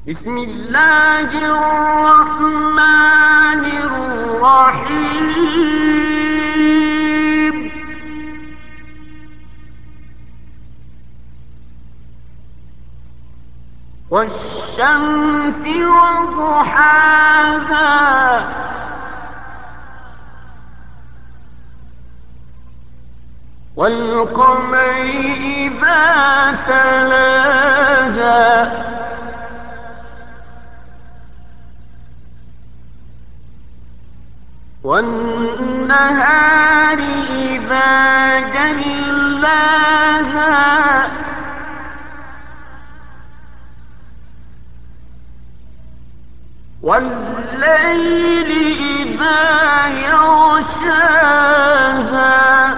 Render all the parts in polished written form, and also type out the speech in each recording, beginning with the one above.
بسم الله الرحمن الرحيم. والشمس وضحاها والقمر إذا تلاها والنهار إذا جلاها والليل إذا يغشاها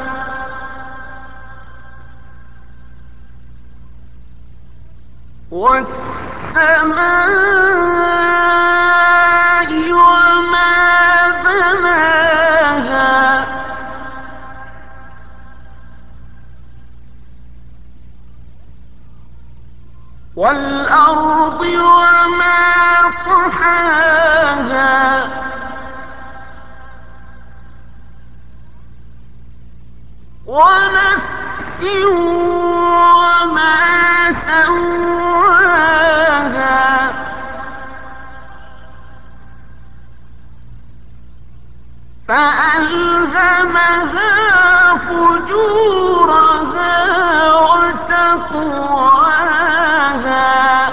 والسماء وما بناها والأرض وما طحاها ونفس وما سواها فألهمها فجورها وتقواها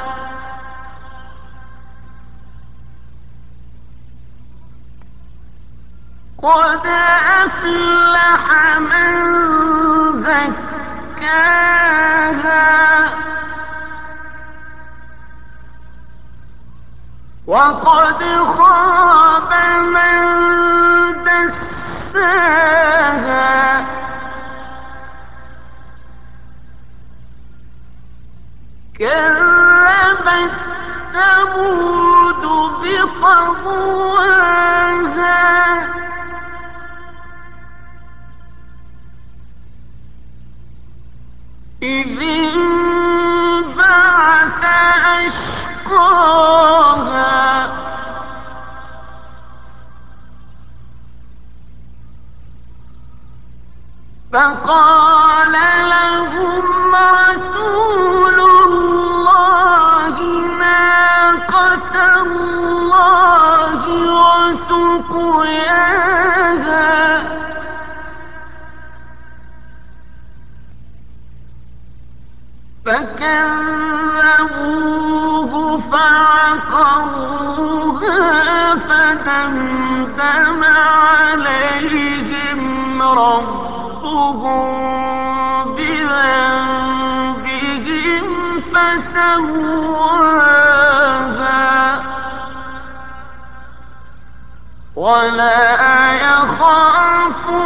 قد أفلح من زكاها وقد خاب من دساها كذبت ثمود بطغواها إذ انبعث أشقاها فقال لهم رسول الله ناقة الله وسقياها فكذبوه فعقروها فدمدم عليهم ربهم بذنبهم فسواها ولا يخاف